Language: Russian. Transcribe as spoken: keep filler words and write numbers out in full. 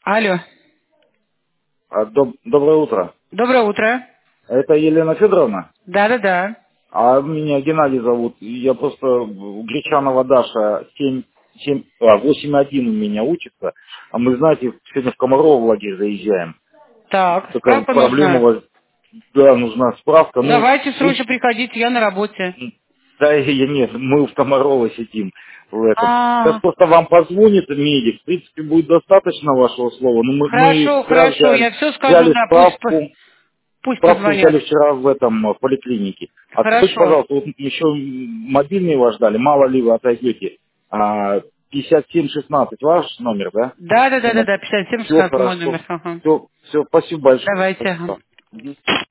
Алло. А, доб- Доброе утро. Доброе утро. Это Елена Федоровна? Да-да-да. А меня Геннадий зовут. Я просто в Гречанова Даша семь, семь, а, восемь один у меня учится. А мы, знаете, сегодня в Комарово в лагерь заезжаем. Так, Такая справка проблема у нужна. вас. Да, нужна справка. Ну, Давайте вы- срочно приходите, я на работе. да, я нет, мы в Комарово сидим в этом. Сейчас А, просто вам позвонит медик. В принципе, будет достаточно вашего слова. Но мы, мы хорошо, вчера хорошо, взяли, я все скажу, взяли да, пусть, по- справку. пусть Справку позвонят. взяли вчера в этом, в поликлинике. А скажите, Хорошо. пожалуйста, вот еще мобильный ваш дали, мало ли вы отойдете. А, пятьдесят семь шестнадцать ваш номер, да? Да-да-да-да-да, пятьдесят семь Все шестнадцать мой хорошо. номер. Ага. Все, все, спасибо большое. Давайте. Ага. Спасибо. Мгм.